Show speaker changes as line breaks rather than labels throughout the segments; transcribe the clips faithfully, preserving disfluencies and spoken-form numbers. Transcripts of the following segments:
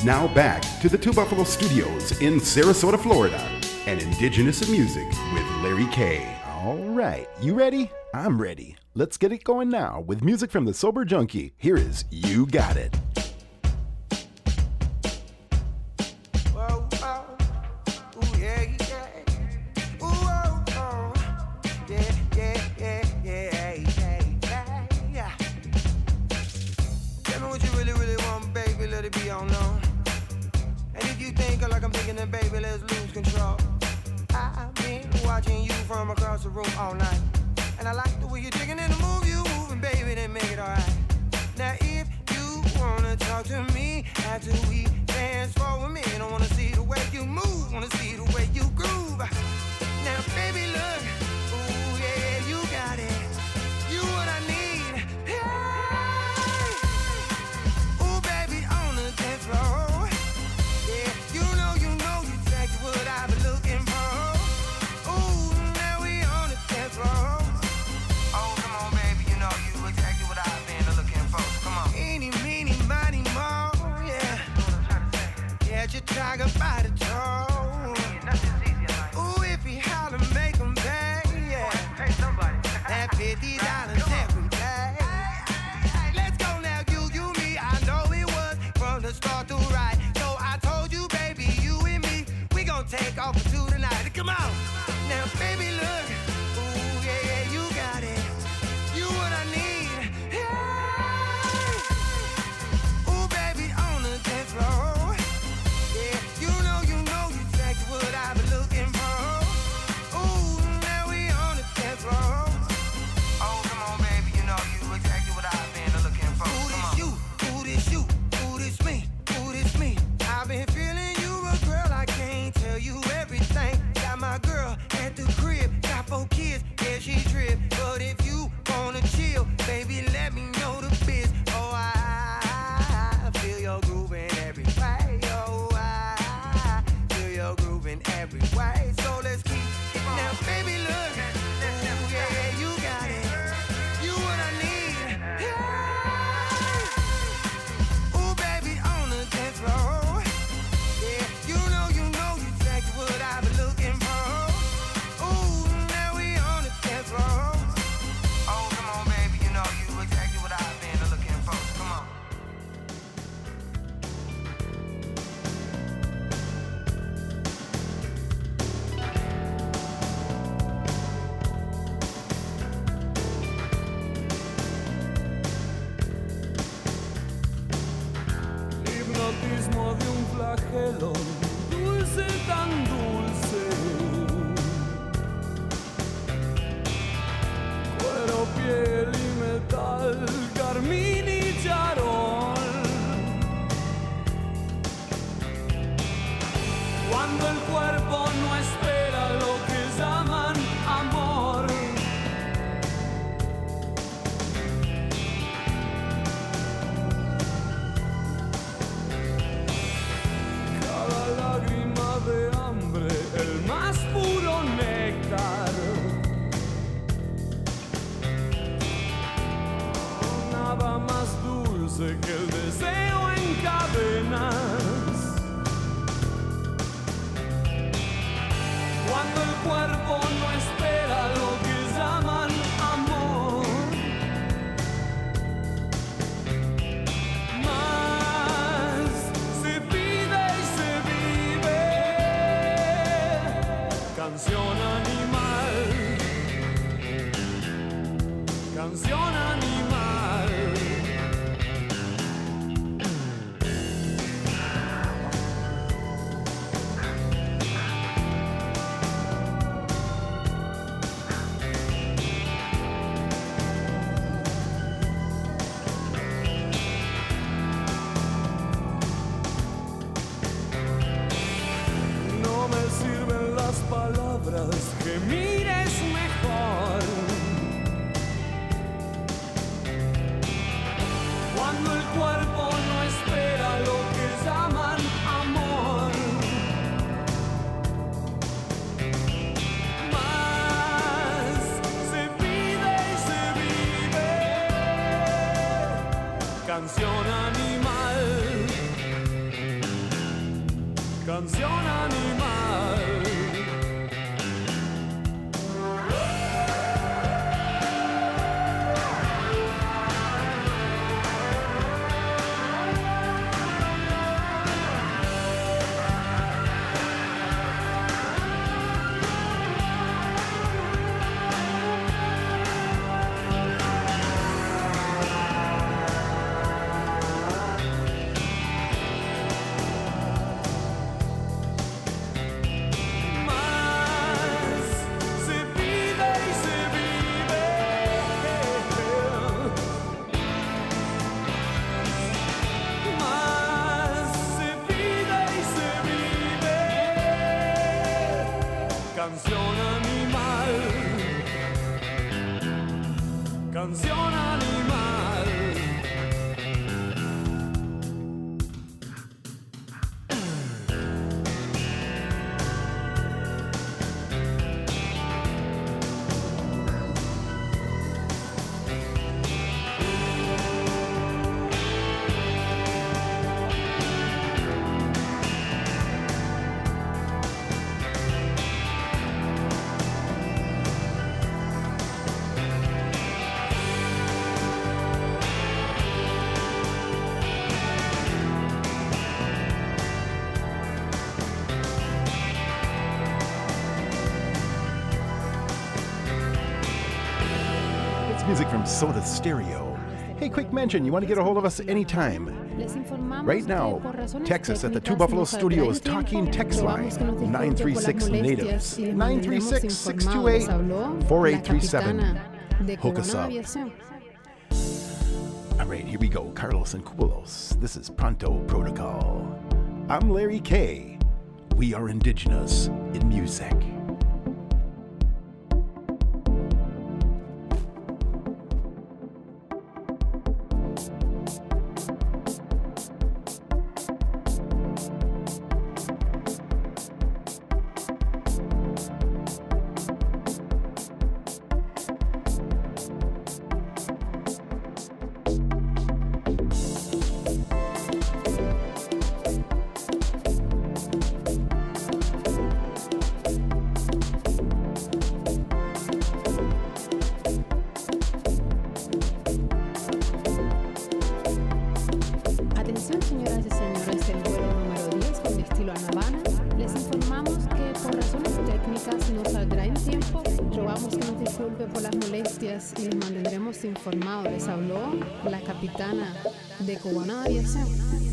Now back to the Two Buffalo Studios in Sarasota, Florida, and Indigenous Music with Larry K. All right, you ready? I'm ready. Let's get it going now with music from the Sober Junkie. Here is You Got It.
Baby, let's lose control. I've been watching you from across the room all night, and I like the way you're digging in the move you moving, baby, then make it alright. Now if you wanna talk to me after we dance for a minute, I wanna see the way you move, wanna see the way you groove. Now baby, look, ooh yeah, you got it, you what I need. Hey, ooh baby, on the dance floor. What I've been looking for. Ooh, now we on the dance floor. Oh, come on, baby, you know you exactly what I've been looking for. So come on. Eeny, meeny, miny, mo, yeah. Catch your tiger by the toe. Ooh, if he holler, make him pay, yeah. Pay somebody. That fifty dollars every day. Let's go now, you, you, me. I know it was from the start to right. So I told you, baby, you and me. Take off to tonight. Come on. Now, baby, look. Ooh, yeah, you got it. You what I need. Hey. Ooh, baby, on the dance floor. Yeah, you know, you know exactly what I've been looking for. Ooh, now we on the dance floor. Oh, come on, baby, you know you exactly what I've been looking for. Ooh, this you. Ooh, this you. Ooh, this me. Ooh, this me. I've been feeling you, a girl, I can't tell you everything. Got my girl at the crib, got four kids, yeah, she trip. But if you wanna chill, baby, let me know the biz. Oh, I, I feel your groove in every way. Oh, I feel your groove in every way. So let's keep it now, baby, look. Ooh, yeah, you got it. You what I need. Yeah. Ooh, baby, on the dance floor. What I've been looking for. Ooh, now we on the dance floor. Oh, come on, baby, you know you exactly what I've been looking for. Come on.
Hipnotismo de un flagelo. Dulce, tan dulce, cuero, piel y metal, carmín y charol. Cuando el cuerpo no espera lo que llaman amor. De hambre, el más puro néctar. Nada más dulce que el deseo en cadenas. Cuando el cuerpo no espera lo que llaman amor. Más se pide y se vive. Canción animal, canción animal. No me sirven las palabras, que mires mejor. Cuando el cuerpo no espera lo que llaman amor. Más se pide y se vive. Canción animal. canción animal, canción animal.
Music from Soda Stereo. Hey, quick mention, you want to get a hold of us anytime. Right now, Texas at the Two Buffalo Studios Talking Text Line, nine three six natives, nine three six, six two eight, four eight three seven. Hook us up. All right, here we go. Carlos and Kubelos. This is Pronto Protocol. I'm Larry K. We are indigenous in music.
Y les mantendremos informados. Les habló la capitana de Cubana Aviación.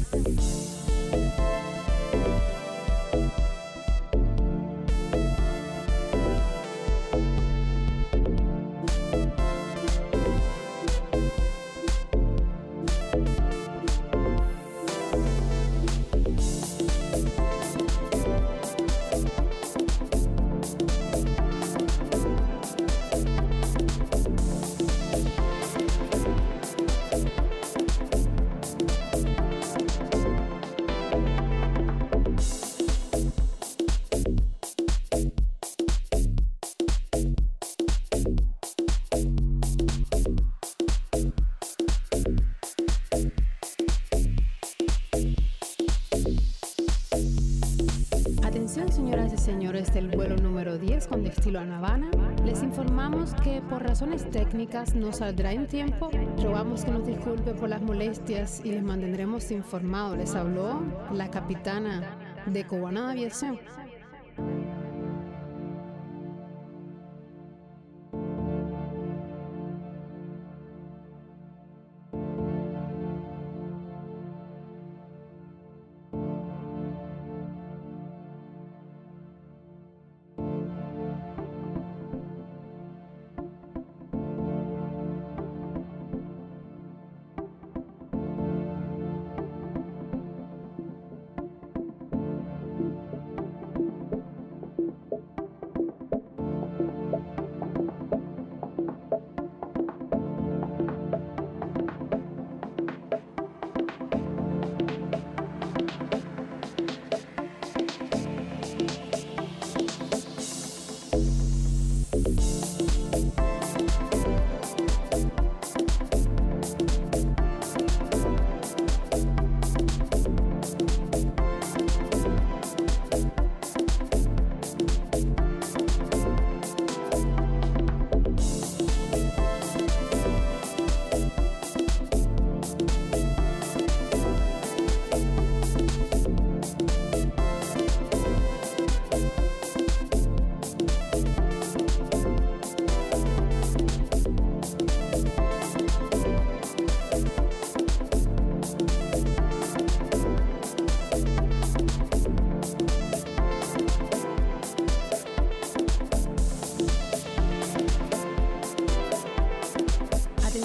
Señoras y señores del vuelo número diez con destino a La Habana, les informamos que por razones técnicas no saldrá en tiempo. Rogamos que nos disculpe por las molestias y les mantendremos informados. Les habló la capitana de Cubana Aviación.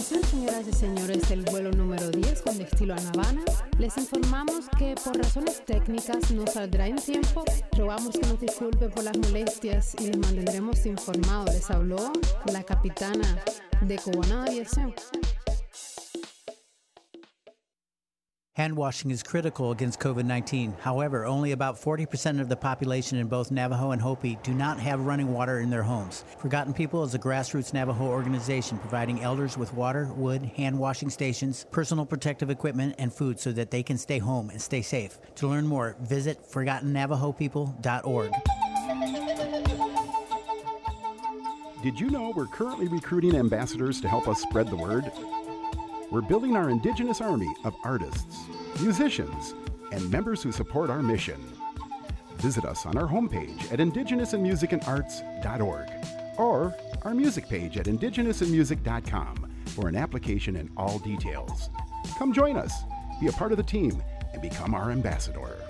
Atención, señoras y señores del vuelo número diez con destino a La Habana. Les informamos que por razones técnicas no saldrá en tiempo. Rogamos que nos disculpe por las molestias y les mantendremos informados. Les habló la capitana de Cubana de Aviación.
Hand washing is critical against COVID nineteen. However, only about forty percent of the population in both Navajo and Hopi do not have running water in their homes. Forgotten People is a grassroots Navajo organization providing elders with water, wood, hand washing stations, personal protective equipment, and food so that they can stay home and stay safe. To learn more, visit forgotten navajo people dot org.
Did you know we're currently recruiting ambassadors to help us spread the word? We're building our indigenous army of artists, musicians, and members who support our mission. Visit us on our homepage at indigenous in music and arts dot org or our music page at indigenous in music dot com for an application and all details. Come join us, be a part of the team, and become our ambassador.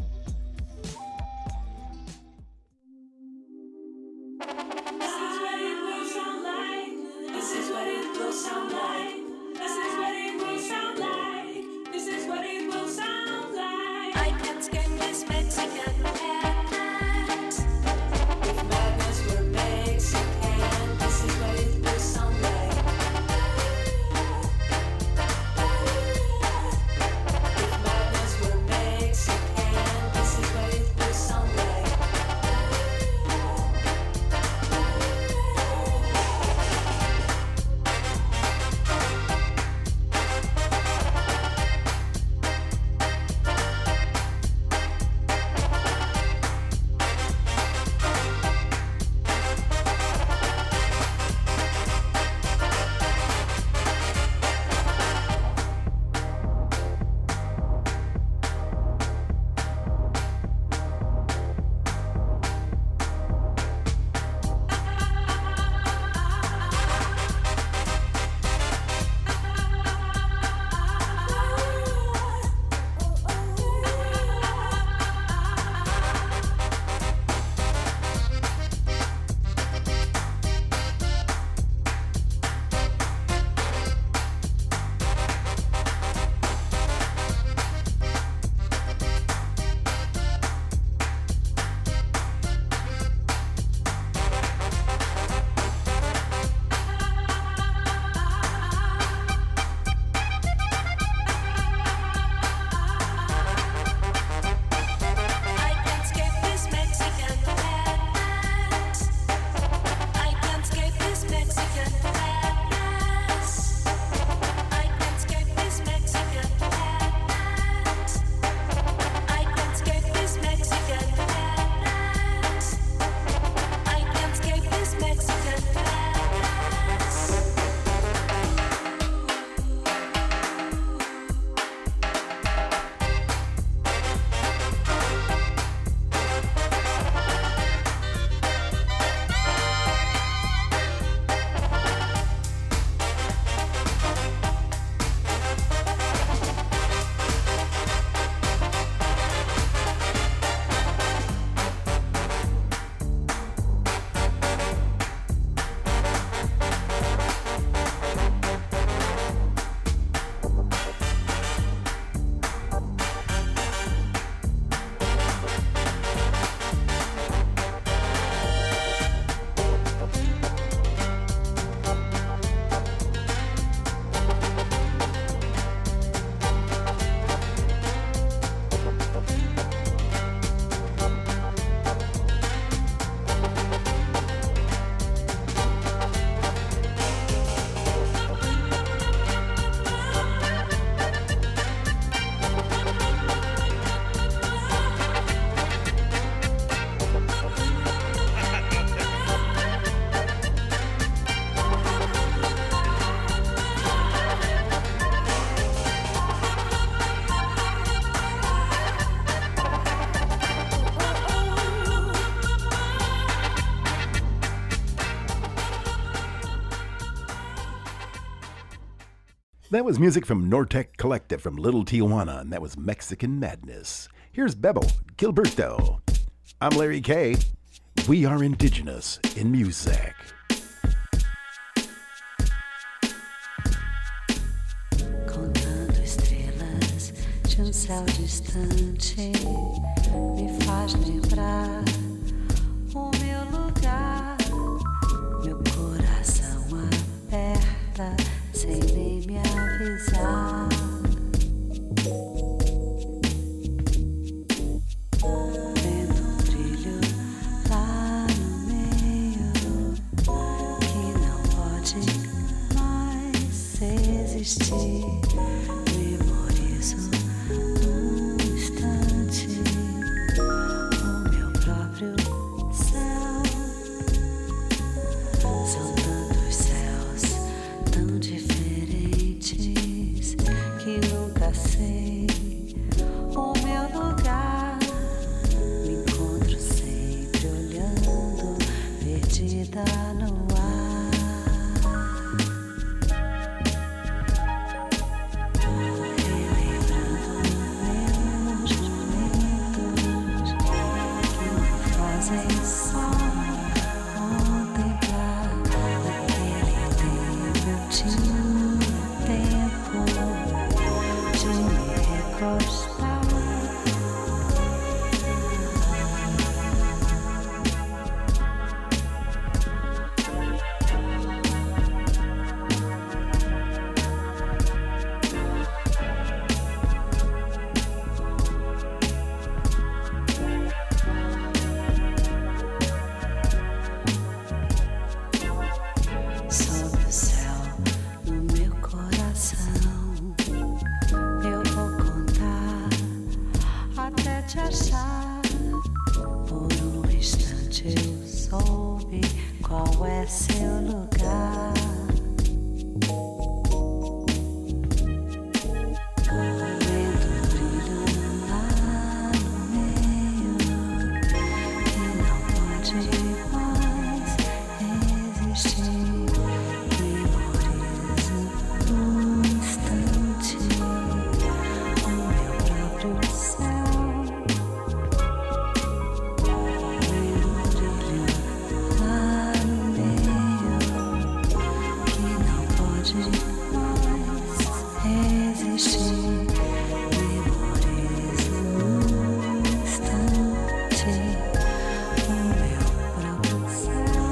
That was music from Nortec Collective from Little Tijuana, and that was Mexican Madness. Here's Bebo Gilberto. I'm Larry K. We are indigenous in music.
céu distante me faz lembrar o meu lugar. Meu coração aperta sem nem me avisar. Vendo um brilho lá no meio que não pode mais existir. Memorizo num instante o meu próprio céu. São tantos céus tão diferentes que nunca sei o meu lugar. Me encontro sempre olhando, perdida no ar. Relembrando meus momentos que me fazem só contemplar aquele tempo. Eu tinha tempo de me recostar. Sob o céu no meu coração, eu vou contar até te achar. Por um instante eu soube qual é seu lugar. Vendo um brilho lá no meio que não pode mais existir. Memorizo num instante o meu próprio céu. Vendo um brilho lá no meio que não pode mais existir. Memorizo num instante o meu próprio céu.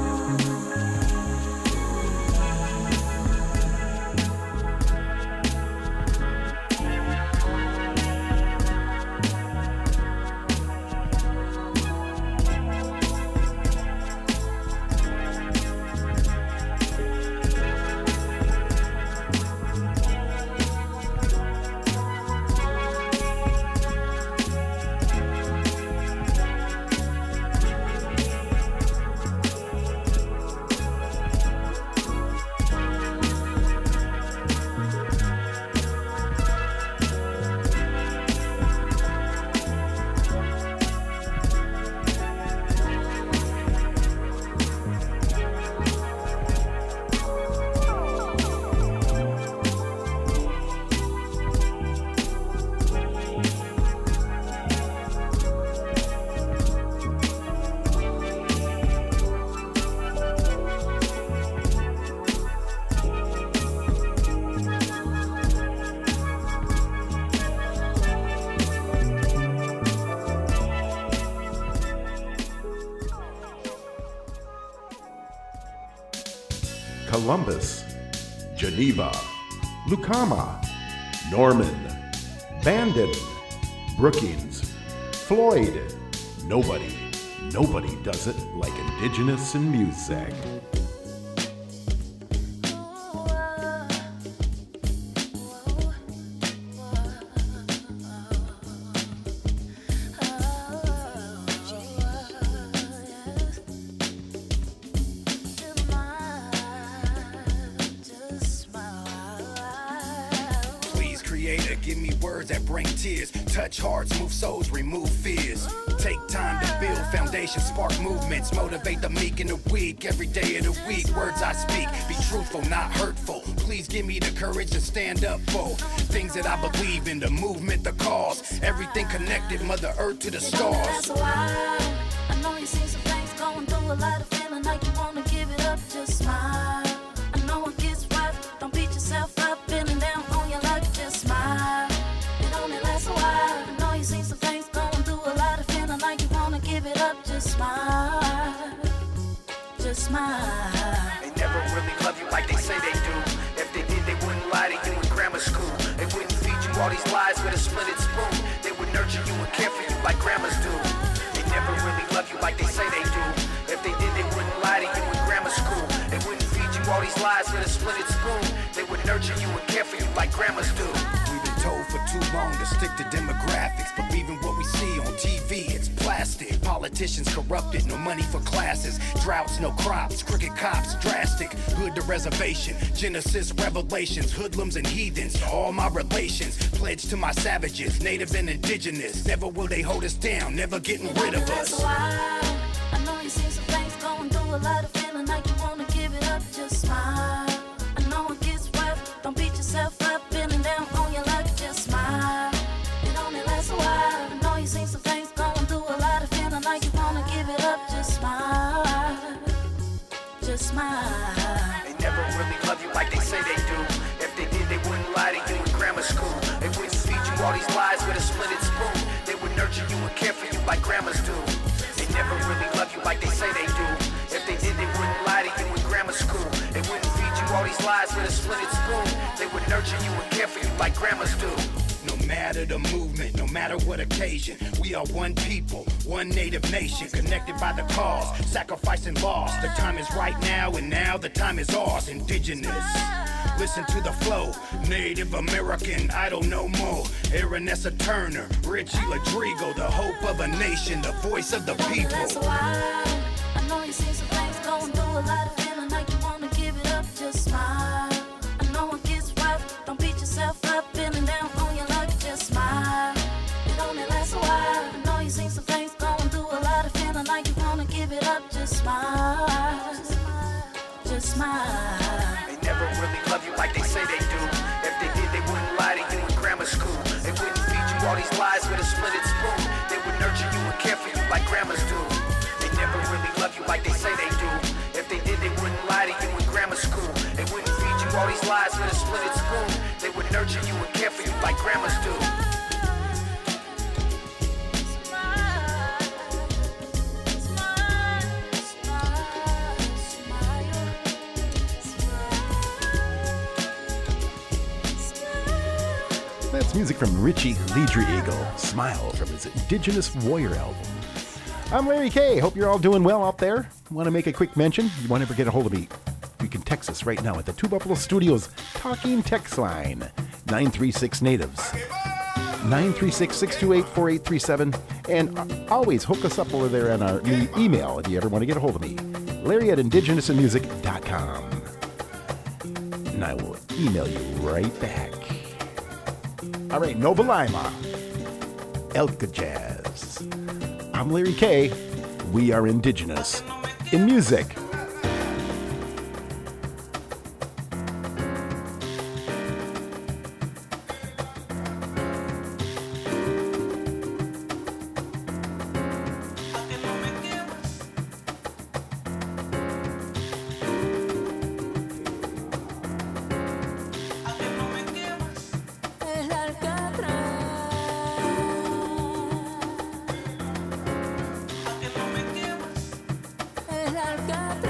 Columbus, Geneva, Lucama, Norman, Bandon, Brookings, Floyd. Nobody, nobody does it like Indigenous in music.
Please, Creator, give me words that bring tears. Touch hearts, move souls, remove fears. Take time to build foundations, spark movements, motivate the meek and the weak. Every day of the week, words I speak, be truthful, not hurtful. Please give me the courage to stand up for things that I believe in, the movement, the cause. Everything connected, Mother Earth to the stars.
That's why I know you see some things going through a lot of feeling like you wanna give it up, just smile. I know it gets rough, don't beat yourself up, feeling down on your luck, just smile. It only lasts a while. smile.
They never really love you like they say they do. If they did, they wouldn't lie to you in grammar school. They wouldn't feed you all these lies with a splinted spoon. They would nurture you and care for you like grandmas do. They never really love you like they say they do. If they did, they wouldn't lie to you in grammar school. They wouldn't feed you all these lies with a splinted spoon. They would nurture you and care for you like grandmas do. We've been told for too long to stick to demographics, believing what we see on T V, it's plastic. Politicians corrupted, no money for classes. Droughts, no crops, crooked cops, drastic. Hood to reservation, Genesis, Revelations. Hoodlums and heathens, all my relations. Pledge to my savages, native and indigenous. Never will they hold us down, never getting rid of us.
I know you see some things going through a lot of feeling like you wanna give it up, just smile. I know it gets rough, don't beat yourself up, feeling down on your luck, just smile. It only lasts a while. I know you see some things going through a lot of feeling like you wanna give it up, just smile. Just smile.
They never really love you like they say they do. If they did, they wouldn't lie to you in grammar school. They wouldn't feed you all these lies with a splinted spoon. They would nurture you and care for you like grandmas do. They never really love you like they say they do. If they did, they wouldn't lie to you in grammar school. They wouldn't feed you all these lies with a splinted spoon. They would nurture you and care for you like grandmas do. No matter the movement, no matter what occasion, we are one people, one native nation, connected by the cause, sacrificing loss. The time is right now, and now the time is ours. Indigenous, listen to the flow. Native American, I don't know more. Aaronessa Turner, Richie Ladrigo, the hope of a nation, the voice of the people.
That's why I know you see some things going through a lot of feeling like you wanna give it up, just smile. I know it gets rough, don't beat yourself up, feeling down on your luck, just smile. It only lasts a while. I know you see some things going through a lot of feeling like you wanna give it up, just smile. Just smile.
They never really love you like they say they do. If they did, they wouldn't lie to you in grammar school. They wouldn't feed you all these lies with a splinted spoon. They would nurture you and care for you like grandmas do. They never really love you like they say they do. If they did, they wouldn't lie to you in grammar school. They wouldn't feed you all these lies with a splinted spoon. They would nurture you and care for you like grandmas do.
That's music from Richie Ladrigo, Smile, from his Indigenous Warrior album. I'm Larry K. Hope you're all doing well out there. Want to make a quick mention? You want to ever get a hold of me? You can text us right now at the Two Buffalo Studios Talking Text Line, nine three six natives, nine three six, six two eight, four eight three seven. And always hook us up over there on our e- email if you ever want to get a hold of me, Larry at indigenous in music dot com. And I will email you right back. All right, Nova Lima, Elka Jazz. I'm Larry K. We are indigenous in music.
El alcatraz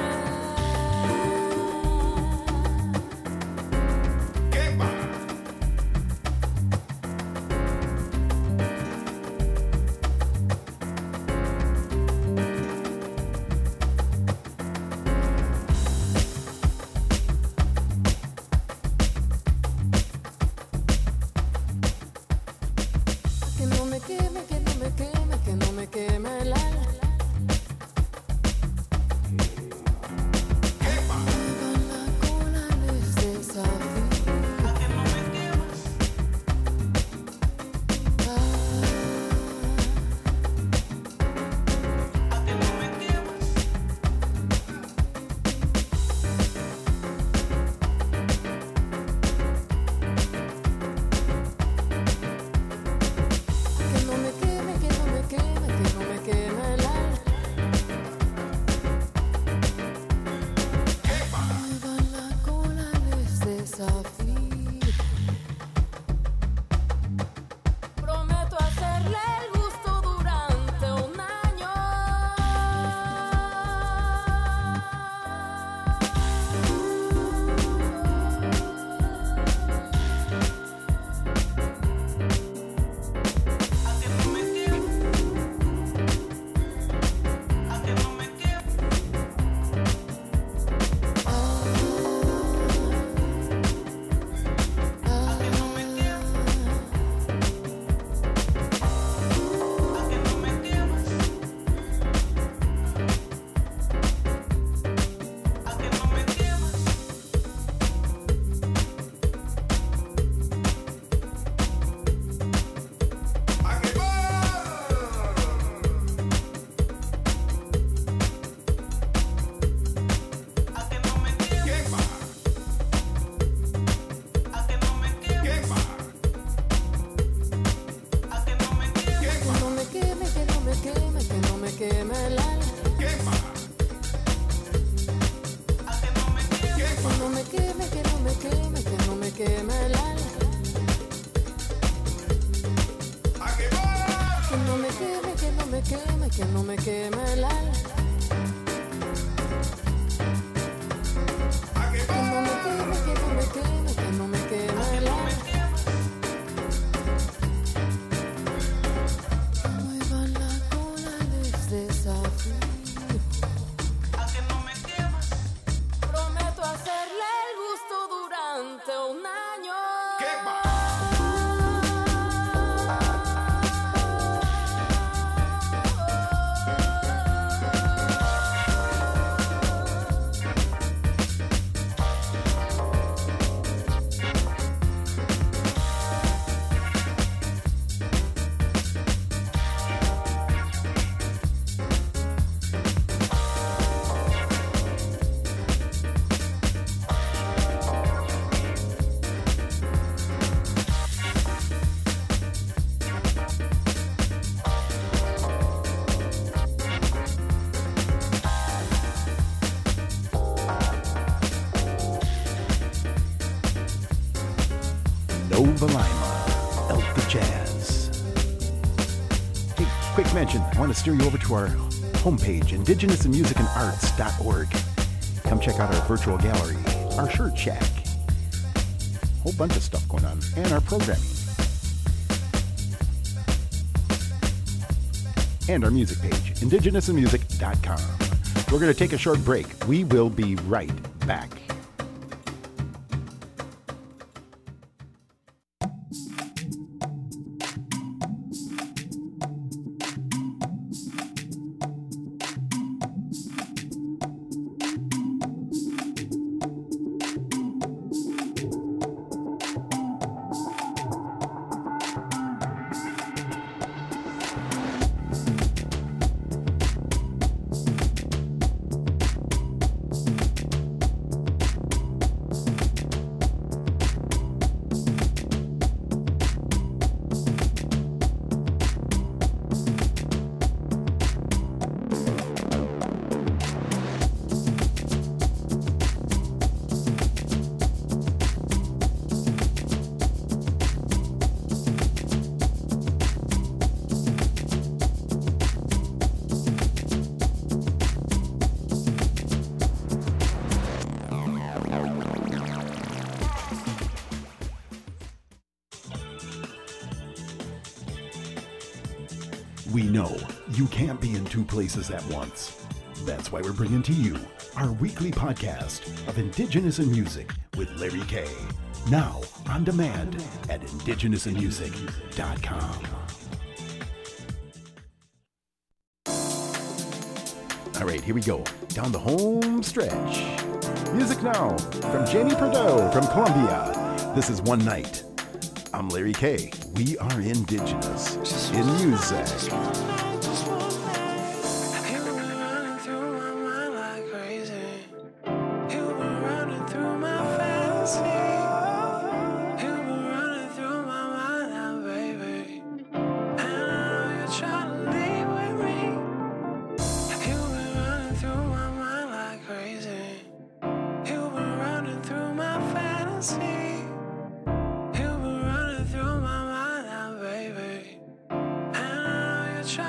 que no me queme el alma. Que no me queme, que no me queme, que no me queme el alma. Mueva la cola desde desafío.
A que no me quemas.
Prometo hacerle el gusto durante un año.
¿Qué va? Nova Lima, Elk the Jazz. Hey, quick mention, I want to steer you over to our homepage, indigenous and music and arts dot org. Come check out our virtual gallery, our shirt shack, whole bunch of stuff going on, and our programming. And our music page, indigenous and music dot com. We're going to take a short break. We will be right back. We know you can't be in two places at once. That's why we're bringing to you our weekly podcast of Indigenous in Music with Larry K. Now on demand at indigenous in music dot com. All right, here we go. Down the home stretch. Music now from Jamie Perdue from Colombia. This is One Night. I'm Larry K. We are indigenous in music.
Try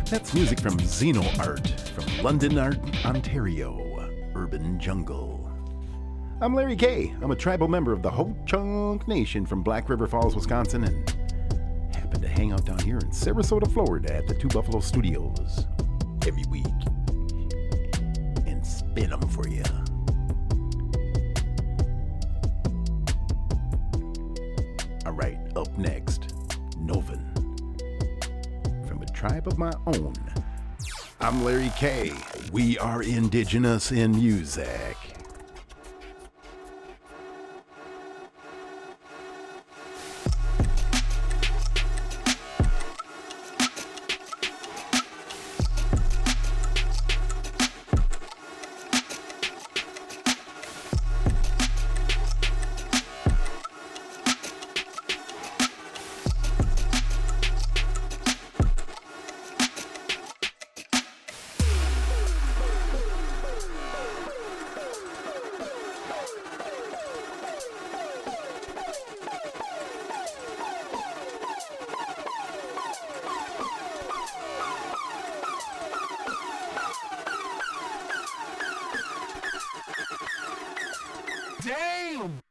That's music from Xeno Art from London, Ontario, Urban Jungle. I'm Larry K. I'm a tribal member of the Ho-Chunk Nation from Black River Falls, Wisconsin, and happen to hang out down here in Sarasota, Florida at the Two Buffalo Studios every week and spin them for you. All right, up next, Novin. From a tribe of my own. I'm Larry K. We are indigenous in music.
Damn!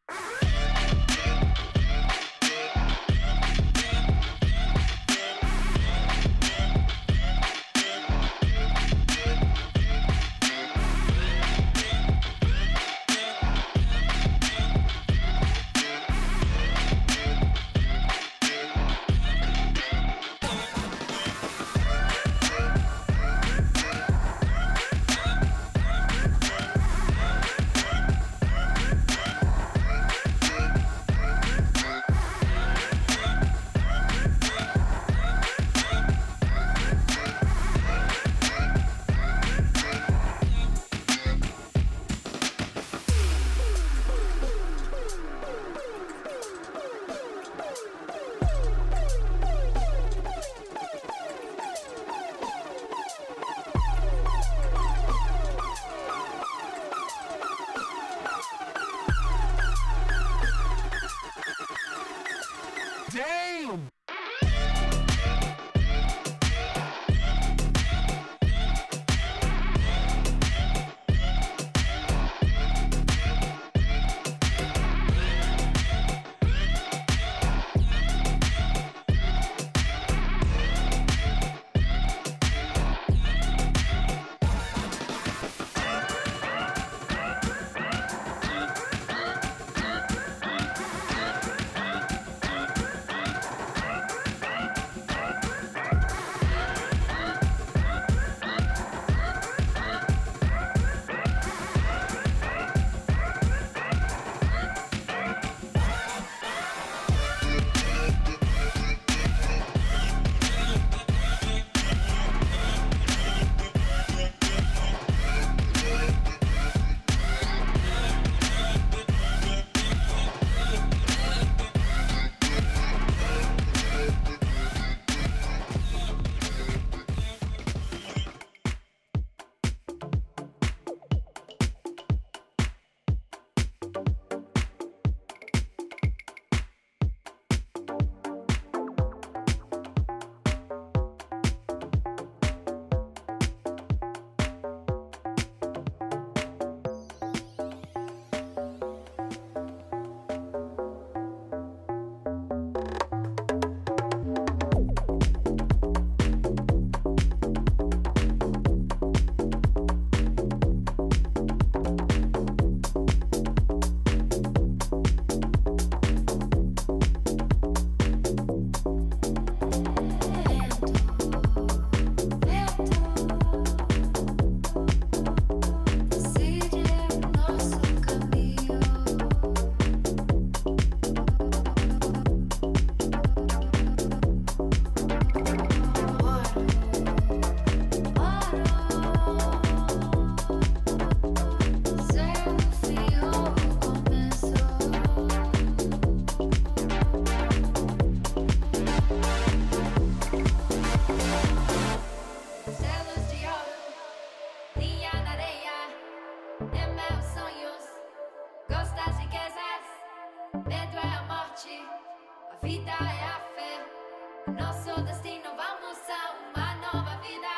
Damn!
Vida é a fé, nosso destino, vamos a uma nova vida.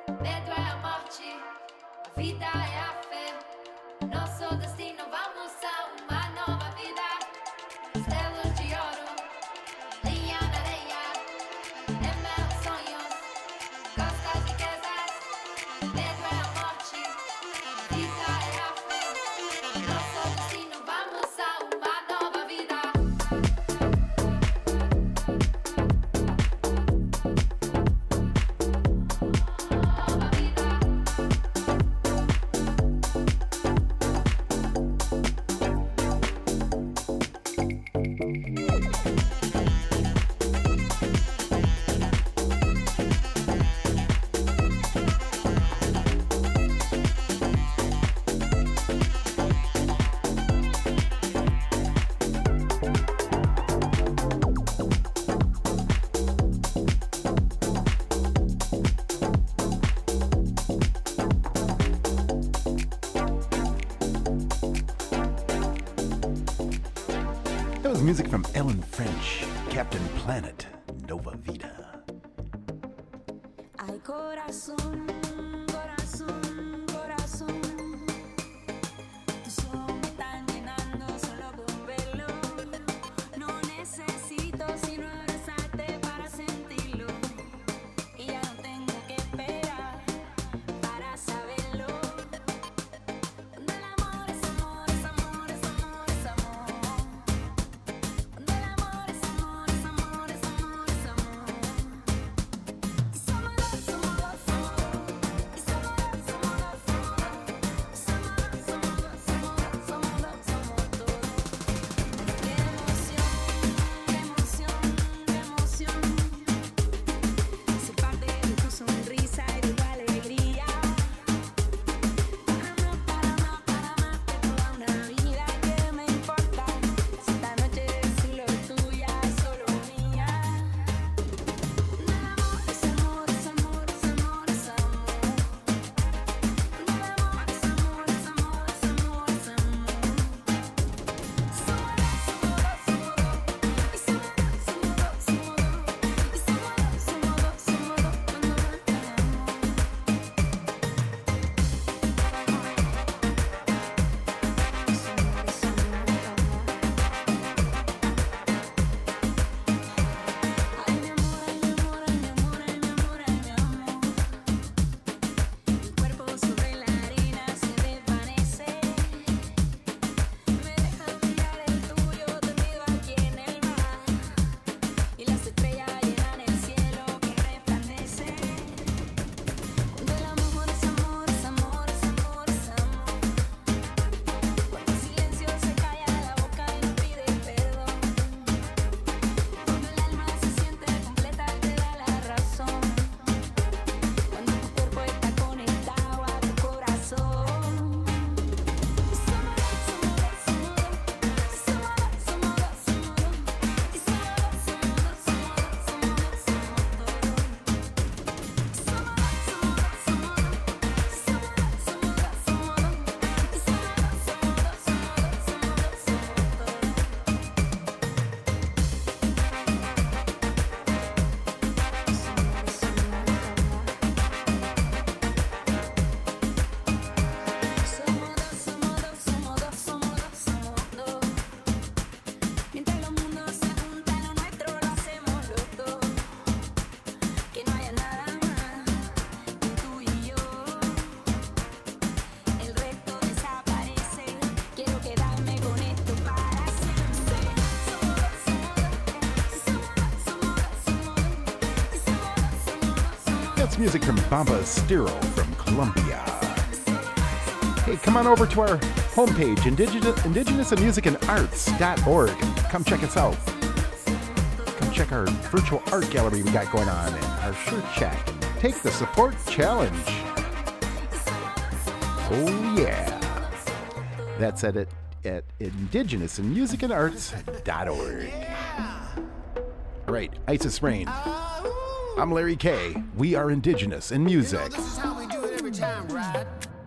medo é a morte, a vida é a fé. Nosso destino, vamos a uma nova vida. Estrelas de ouro, linha na areia, é meus sonhos, costas riquezas. Medo é a morte, a vida é a fé. Nosso destino, vamos a uma nova vida.
That was music from Ellen French, Captain Planet, Nova Vida.
Ay, corazón, corazón, corazón. Tus ojos me están llenando solo con verlo. No necesito sino abrazarte para sentirlo. Y ya no tengo que esperar para saberlo. Cuando el amor es amor, es amor, es amor, es amor. Cuando el amor es amor, es amor, es amor, es amor. Y somos dos, somos dos, somos dos. Y somos dos, somos dos, somos dos. Somos dos, somos dos, somos dos, somos dos, somos todo. Qué emoción, qué emoción, qué emoción. Ser parte de tu sonrisa y de tu alegría. Para amar, para amar, para amarte toda una vida. ¿Qué me importa si esta noche es solo tuya, solo mía? El amor es amor, es amor, es amor, es amor. El amor es amor, es amor, es amor, es amor. Somos dos, somos dos, somos dos. Y somos dos, somos dos, somos dos. Y somos dos, somos dos, somos dos. Cuando nos Ay, mi amor, ay, mi amor, ay, mi amor, ay, mi amor, ay, mi amor. Mi cuerpo sobre la arena se desvanece. Me deja mirar el tuyo tendido aquí en el mar. Y las estrellas llenan el cielo que resplandece. Cuando el amor es amor, es amor, es amor, es amor. Cuando el silencio se calla la boca y no pide perdón. Cuando el alma se siente completa y te da la razón. Cuando tu cuerpo está conectado a tu corazón. Y somos dos, somos dos, somos dos. Y somos dos, somos dos, somos dos. Y somos dos, somos dos, somos dos, somos dos, somos todo. Y somos dos, somos dos, somos dos. Y somos dos, somos dos, somos dos. Y somos dos, somos dos, somos dos, somos dos, somos todo. Somos dos, somos dos, somos dos, somos dos, somos dos. Mientras los mundos se juntan, lo nuestro lo hacemos los dos. Que no haya nada más que tú y yo. El resto desaparece. Quiero quedarme con esto para siempre. Somos dos, somos dos. Somos dos, somos dos, somos dos. Y somos dos, somos dos, somos dos.
That's music from Bamba Stiro from Colombia. Hey, come on over to our homepage, indigenous, indigenous music and arts dot org. Come check us out. Come check our virtual art gallery we got going on and our shirt check. And take the support challenge. Oh, yeah. That's at it at indigenous music and arts dot org. All right, Isis Rain. I'm Larry K. We are indigenous in music.
This is how we do it every time, right?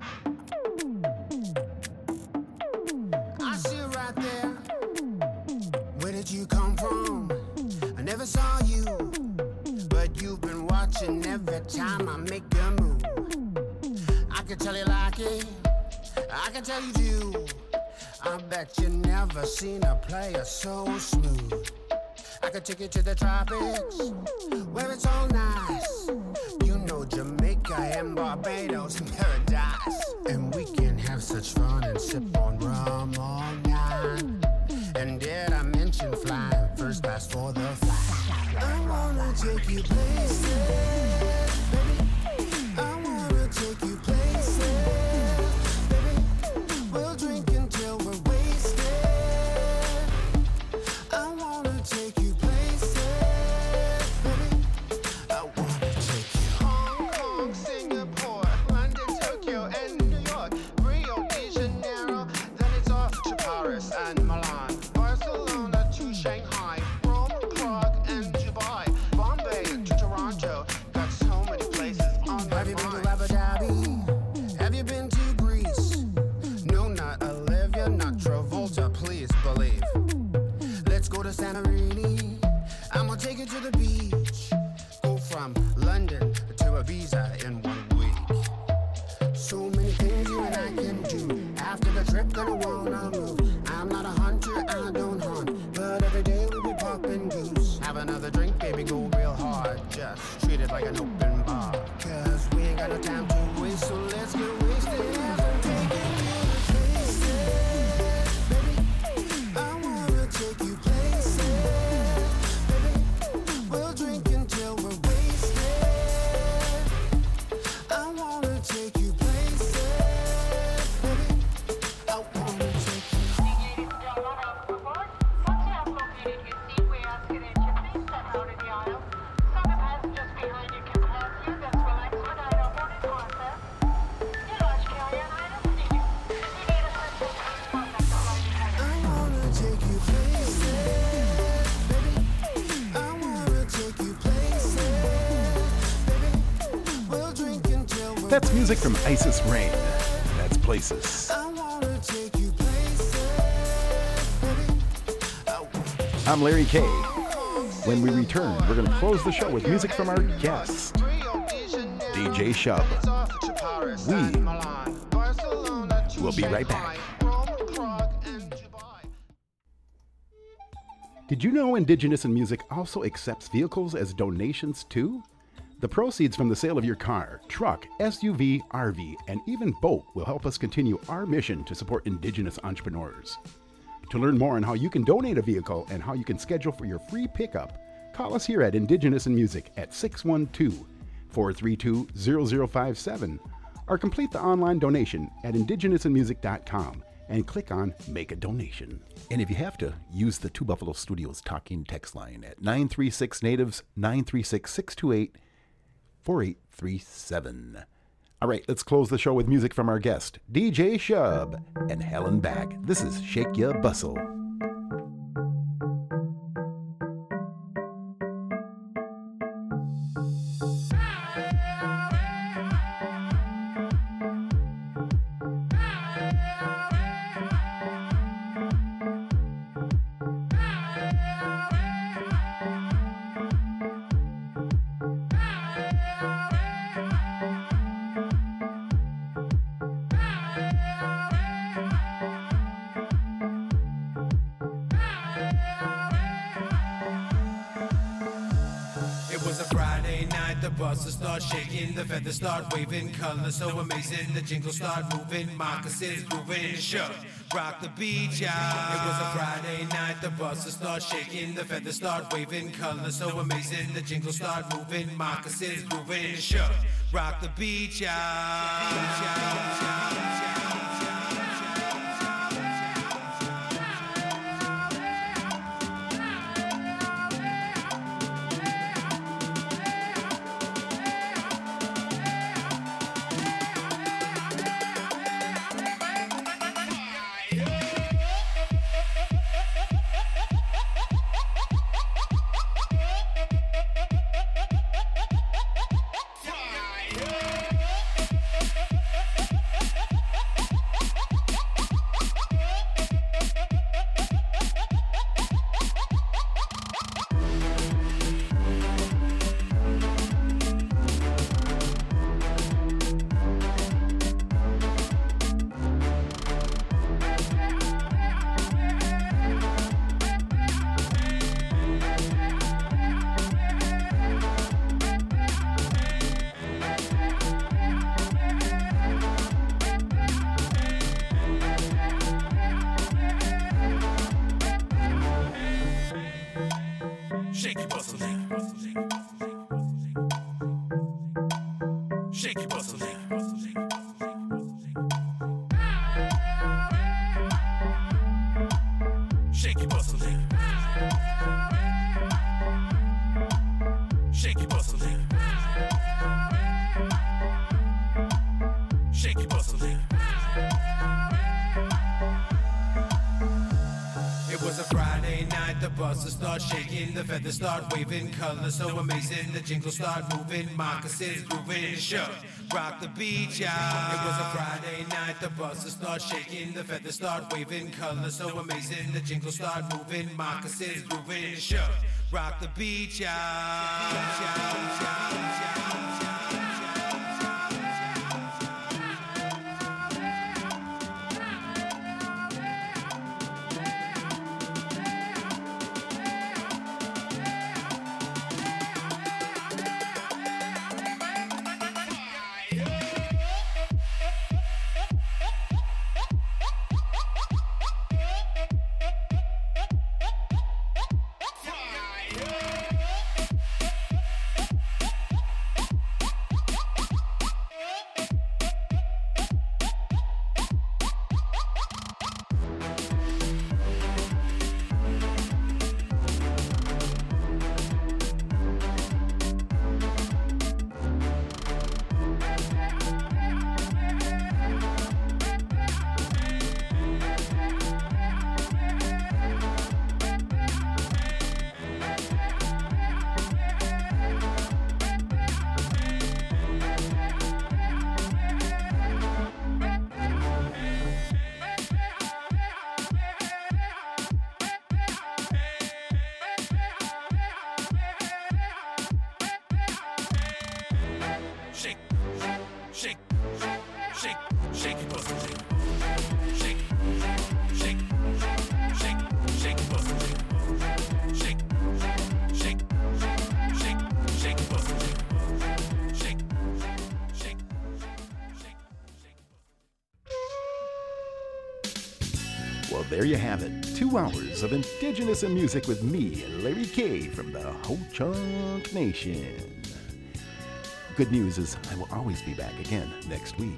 I see you right there. Where did you come from? I never saw you, but you've been watching every time I make a move.
can tell you like it, I can tell you do. I bet you never seen a player so smooth. I could take you to the tropics, where it's all nice. You know Jamaica and Barbados and paradise. And we can have such fun and sip on rum all night. And did I mention flying first class for the flight? I wanna take you places, baby. I wanna take you places, baby. We'll drink until we're wasted. I wanna take you places, baby. I wanna take you Hong Kong, Singapore, London, Tokyo, and New York, Rio de Janeiro. Then it's off to Paris and Milan, Barcelona to Shanghai, Rome, Prague, and Dubai, Bombay to Toronto. Got so many places on my mind. Have you been to Abu Dhabi? Have you been to Greece? No, not Olivia, not Travolta, please believe. Let's go to Santorini. I'm gonna take you to the beach. Go from London to Ibiza in one week. So many things you and I can do. After the trip, gonna wanna move. I'm not a hunter, I don't hunt, but every day we be popping goose. Have another drink, baby, go real hard. Just treat it like an open bar. Cause we ain't got no time to waste, so let's get wasted. I'm taking you to places, baby. I wanna take you places, baby. We'll drink until we're wasted. I wanna take you places, baby. I wanna take you. I wanna take you places, baby. I wanna take you places, baby. We'll drink until we're
That's music from Isis Rain. That's Places.
I wanna take you places, baby. I wanna
I'm Larry K. When we return, we're going to close the show with music from our guest, D J Shub. We will be right back. Did you know Indigenous in Music also accepts vehicles as donations too? The proceeds from the sale of your car, truck, S U V, R V, and even boat will help us continue our mission to support Indigenous entrepreneurs. To learn more on how you can donate a vehicle and how you can schedule for your free pickup, call us here at Indigenous in Music at six one two, four three two, zero zero five seven or complete the online donation at indigenous in music dot com and click on Make a Donation. And if you have to, use the Two Buffalo Studios talking text line at nine three six natives, nine three six, six two eight, four eight three seven. All right, let's close the show with music from our guest, D J Shub and Helen Back. This is Shake Ya Bustle.
Buses start shaking, the feathers start waving, colors so amazing, the jingles start moving, moccasins moving, shook, rock the beach, yeah. It was a Friday night, the buses start shaking, the feathers start waving, colors so amazing, the jingles start moving, moccasins moving, shook, rock the beach, yeah. Beach, yeah, beach, yeah, beach, yeah. Shake your bustle leg. Shake your bustle leg. Shake your bustle leg. Shake your bustle leg. It was a Friday night, the buses start shaking, the feathers start waving, colors so amazing, the jingles start moving, moccasins grooving, sure, rock the beat, yeah. It was a Friday night, the buses start shaking, the feathers start waving, colors so amazing, the jingles start moving, moccasins grooving, sure, rock the beat, yeah. Shake, shake, shake, shake your bustle leg. Shake, shake, shake, shake your bustle leg. Shake, shake, shake, shake your bustle leg. Shake, shake, shake, shake.
Well, there you have it. Two hours of indigenous and music with me, Larry K. from the Ho-Chunk Nation. Good news is I will always be back again next week.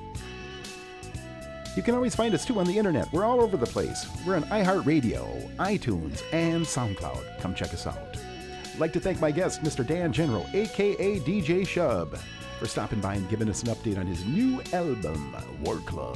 You can always find us too on the internet. We're all over the place. We're on iHeartRadio, iTunes, and SoundCloud. Come check us out. I'd like to thank my guest, Mister Dan General, aka D J Shub, for stopping by and giving us an update on his new album, War Club.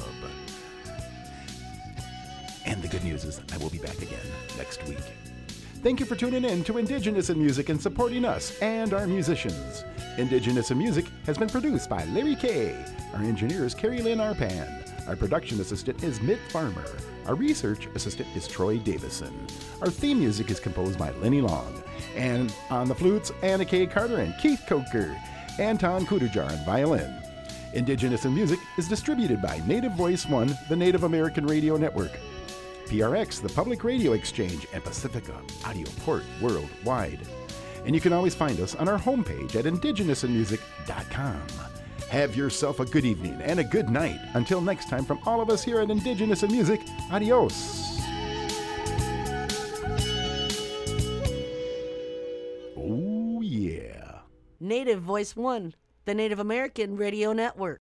And the good news is I will be back again next week. Thank you for tuning in to Indigenous in Music and supporting us and our musicians. Indigenous in Music has been produced by Larry K. Our engineer is Carrie Lynn Arpan. Our production assistant is Mitt Farmer. Our research assistant is Troy Davison. Our theme music is composed by Lenny Long. And on the flutes, Anna K. Carter and Keith Coker. Anton Kudajar on violin. Indigenous in Music is distributed by Native Voice One, the Native American Radio Network. P R X, the Public Radio Exchange, and Pacifica Audio Port worldwide. And you can always find us on our homepage at indigenous in music dot com. Have yourself a good evening and a good night. Until next time, from all of us here at Indigenous in Music, adios. Oh, yeah.
Native Voice One, the Native American Radio Network.